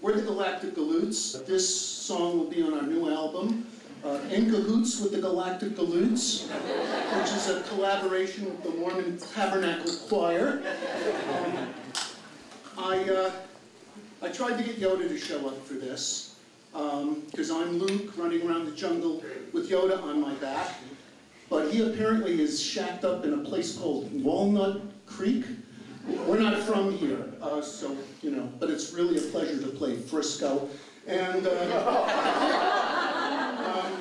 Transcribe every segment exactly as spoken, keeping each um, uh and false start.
We're the Galactic Galoots. This song will be on our new album, uh, In Cahoots with the Galactic Galoots, which is a collaboration with the Mormon Tabernacle Choir. Um, I, uh, I tried to get Yoda to show up for this, because um, I'm Luke running around the jungle with Yoda on my back, but he apparently is shacked up in a place called Walnut Creek. We're not from here, uh, so, you know, but it's really a pleasure to play Frisco. And uh, um,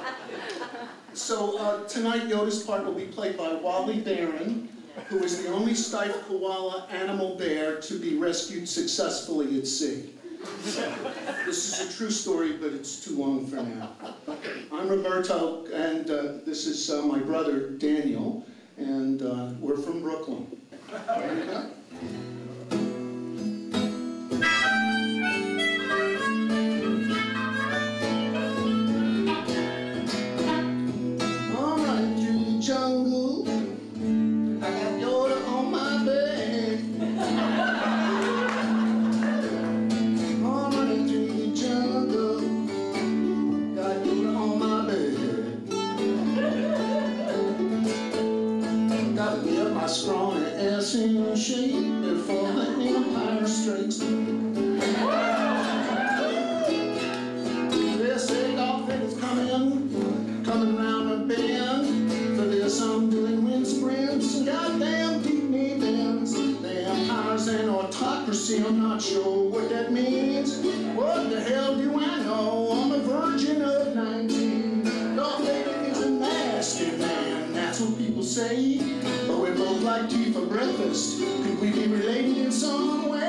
so uh, tonight, Yoda's part will be played by Wally Barron, who is the only Steiff koala animal bear to be rescued successfully at sea. This is a true story, but it's too long for now. I'm Roberto, and uh, this is uh, my brother, Daniel, and uh, we're from Brooklyn. There you go. I'm running through the jungle. I got Yoda on my back. I'm running through the jungle. Got Yoda on my back. Gotta get my scrawny ass in shape before the Empire strikes. They say Dolphin is coming, coming around a bend. For this I'm doing wind sprints and goddamn deep knee bends. The Empire's an autocracy, I'm not sure what that means. What the hell do I know? I'm a virgin of nineteen. Darth Vader is a nasty man, that's what people say. But we both like tea for breakfast. Could we be related in some way?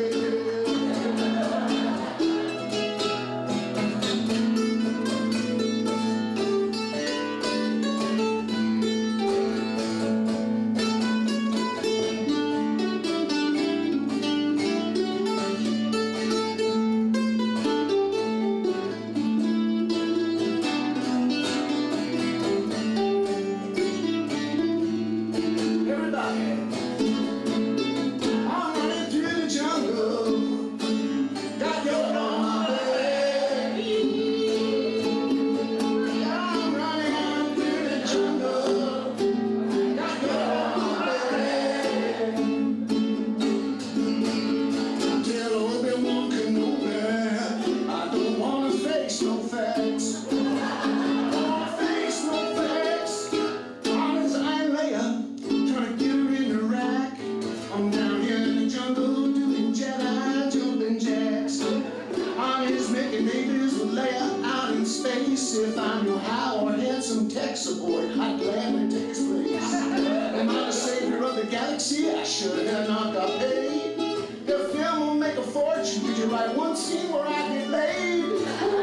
If I knew how or had some tech support, I'd gladly take his place. Am I the savior of the galaxy? I should have not got paid. The film will make a fortune. Could you write one scene where I get laid?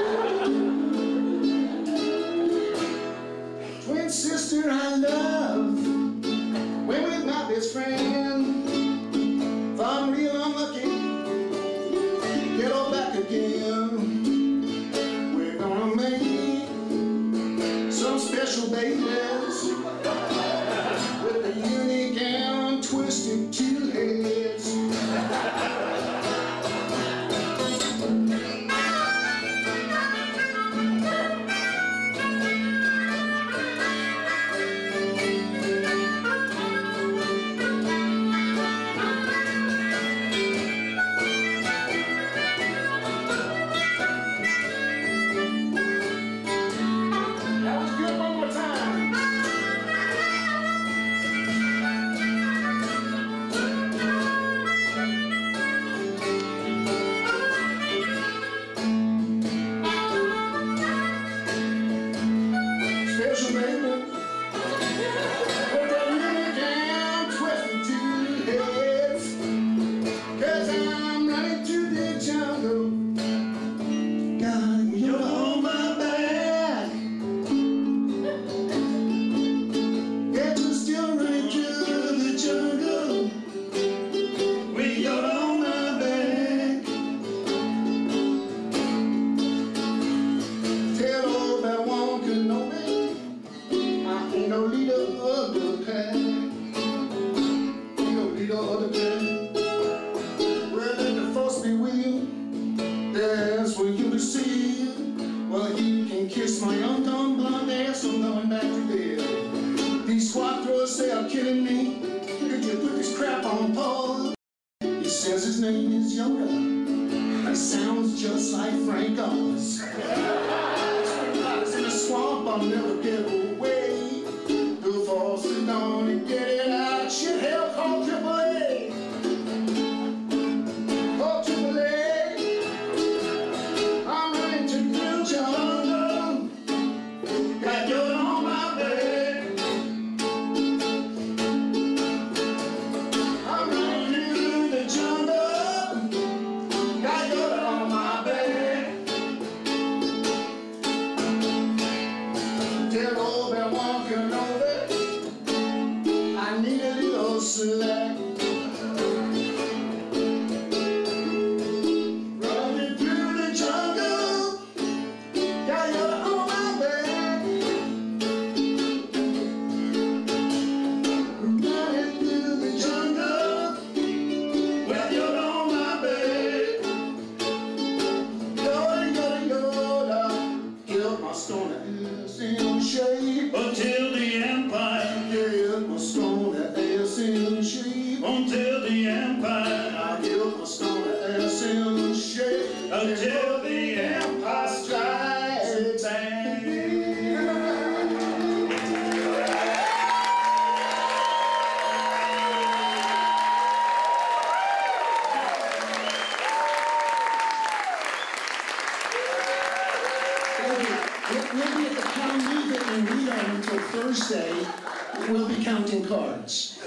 Twin sister I love, went with my best friend. If I'm real unlucky, get all back again. We're gonna make some special babies with a unique and twisted two heads. That was good, one more time. ass for you to see. Well, you can kiss my undone blonde ass, I'm going back to bed. These squad throwers say I'm kidding me. Could you put this crap on pause? He says his name is Yoda. He sounds just like Frank Oz. In the swamp, I'll never get away. The false is gonna get it out. Shit, hell, call triple A. Call triple A. I'm running to the jungle. Got Yoda on my bed. I'm running to the jungle. Got Yoda on my bed. Tell old man walking over, I need a little slack. Running through the jungle, got Yoda on my back. Running through the jungle, got Yoda on my back. Yoda, Yoda, Yoda, killed my stoner ass in shape. Until the empire, Killed my stoner ass in shape. until the empire, I killed my stoner ass in shape. until the empire strikes back. We'll be at the town meeting in Reno until Thursday. We'll be counting cards.